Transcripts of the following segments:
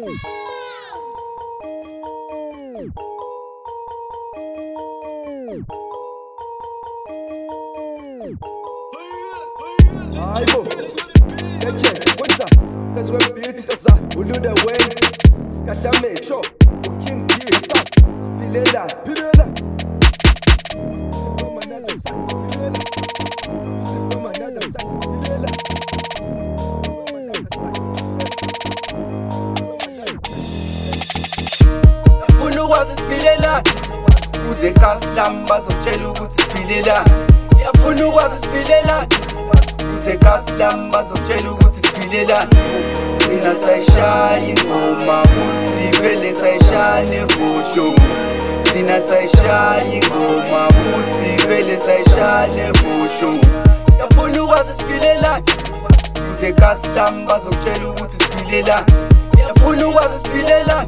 Aibo, what's up? That's what beats us up. We'll do the way. Scatame, show. King D, what's up? Spilela, Pilela. From another side, Spilela. From another side, Spilela. Ufuna ukwazi Spilela. Uze kaSlam bazotshela ukuthi Spilela. Yafuna ukwazi Spilela. Uze kaSlam bazotshela ukuthi Spilela. Thina sayishaya ingoma futhi vele sayishaya nevusho. Thina sayishaya ingoma futhi vele sayishaya nevusho. Yafuna ukwazi Spilela. Uze kaSlam bazotshela ukuthi Spilela. Yafuna ukwazi Spilela.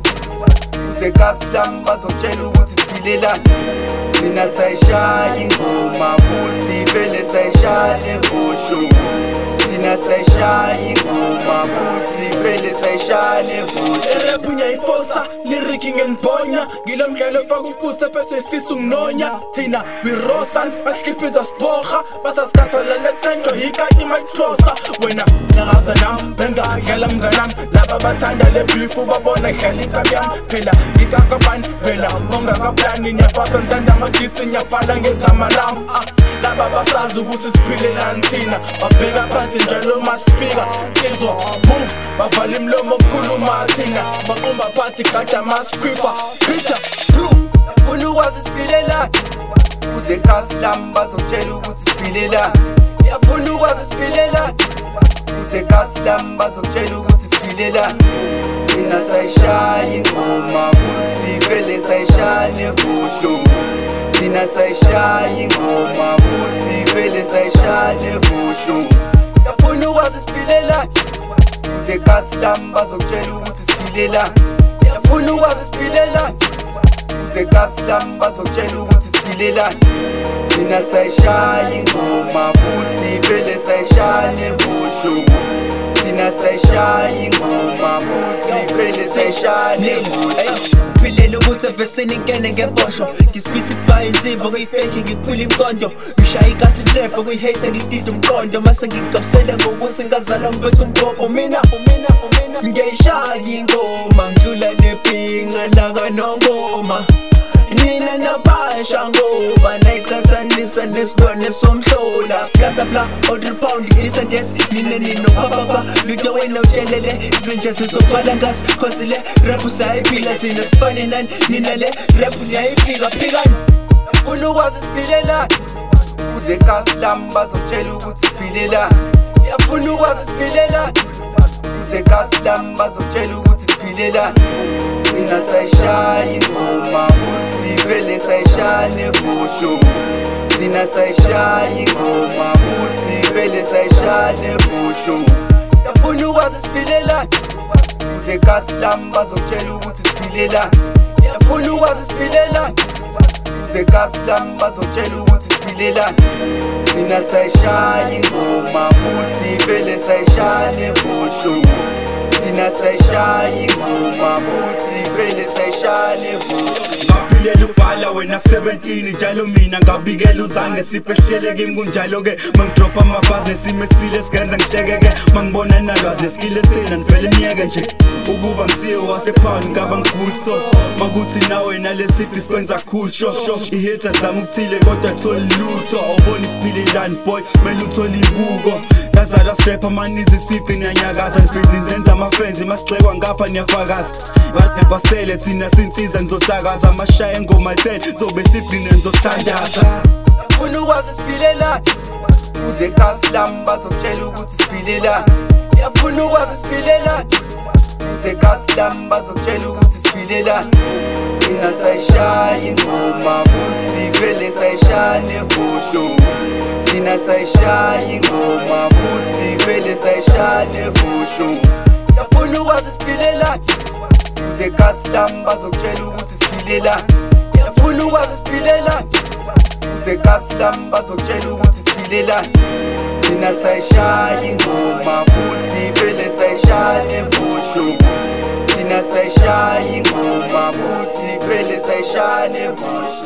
Uze kaSlam bazotshela ukuthi Spilela. Thina sayishaya ingoma futhi vele sayishaya nevusho. Thina sayishaya ingoma futhi vele sayishaya nevusho. Rap ngiyayifosa, lyric ngenibhonya. Ngilo mdlalo faka umfutho bese isisu nginonya. Thina we rosan, basikhiphiza sibhoga. Basasikhathalela thenjo ikati matrosa. Wena nyakaza nami, bengadlala mnganami. Laba bathanda le beef babona idlala inkabi yami. Phela ngikakabani, vela ongakaplani. Nyafasa ngithanda amagisi, nyabhala ngegama lami. Laba basazi ukuthi siphilelani thina. Babheka phansi njalo masifika. Sizwa move, bavala imlomo kukhuluma thina. Sibaqumba phansi gada masikhipha. Peter, bro, yafuna ukwazi Spilela. Uze kaSlam bazotshela ukuthi Spilela. Yafuna ukwazi Spilela. Uze kaSlam bazotshela ukuthi Spilela. Thina sayishaya ingoma futhi vele sayishaya nevusho. Thina sayishaya ingoma futhi vele sayishaya nevusho. Yafuna ukwazi Spilela. Uze kaSlam bazotshela ukuthi Spilela. Yafuna ukwazi Spilela. Uze kaSlam bazotshela ukuthi Spilela. Thina sayishaya ingoma futhi vele sayishaya nevusho. Thina sayishaya ingoma futhi vele sayishaya nevusho. Philela ukuthi evesini ngene ngebosho. Ngispisa ibhayi insimbi okuyifake ngiphula imqondo. Ngishaya ikasi trap okuyihate ngidida umqondo. Mase ngigabusele ngokuthi ngazalwa ngibethe umbhobho. Mina ngiyayishaya ingoma ngidlula nepinga laka nongoma. Nina nabasha ngoba nayiqhathanisa nesilwane somhlola. Bla bla bla, order pound i-sentence. Nino papapa, lutho wena utshelele. Zinje sizogcwala ngazi, cause le rap usayiphila. Thina sifane nani, nina le rap niyayiphika phikani. Yafuna ukwazi Spilela. Uze kaSlam bazotshela ukuthi Spilela. Yafuna ukwazi Spilela. Uze kaSlam bazotshela ukuthi Spilela. Thina sayishaya ingoma futhi vele sayishaya nevusho. Thina sayishaya ingoma futhi vele sayishaya nevusho. Yafuna ukwazi Spilela. Uze kaSlam bazotshela ukuthi Spilela. Yafuna ukwazi Spilela. Uze kaSlam bazotshela ukuthi Spilela. Thina sayishaya ingoma futhi vele sayishaya nevusho. Thina sayishaya ingoma futhi vele sayishaya nevusho. Ngaphilela ubhala wena 17 njalo mina ngabikela uzange sifehlele kimi kunjalo ke mangidropa amabhazi nesimesile sigenza ngihlekeke mangibona nalwazi neskile thina nivele niyeke nje ukuba ngisiwe wasephani ngaba ngigulso makuthi nawe nalesiphi sikwenza cool show i-haters zami ukuthile kodwa thola lutho awubona Spilela boy mele uthole ibuko sazalwa strap amanizi siphi ngiyanyakaza nibhizi nzenza amafenzi masigxekwa ngapha niyafakaza kwasele thina sinsiza ngizosakaza amashaya engoma 10 zobe siphi nenzothandaza. Yafuna ukwazi Spilela. Uze kaSlam bazotshela ukuthi Spilela. Yafuna ukwazi Spilela. Uze kaSlam bazotshela ukuthi Spilela. Thina sayishaya ingoma futhi vele sayishaya nevusho. Thina sayishaya ingoma futhi vele sayishaya nevusho. Yafuna ukwazi Spilela. Uze kaSlam bazotshela ukuthi Spilela. Yafuna ukwazi Spilela. Uze kaSlam bazotshela ukuthi Spilela. Thina sayishaya ingoma futhi vele sayishaya nevusho. Thina sayishaya ingoma futhi vele sayishaya nevusha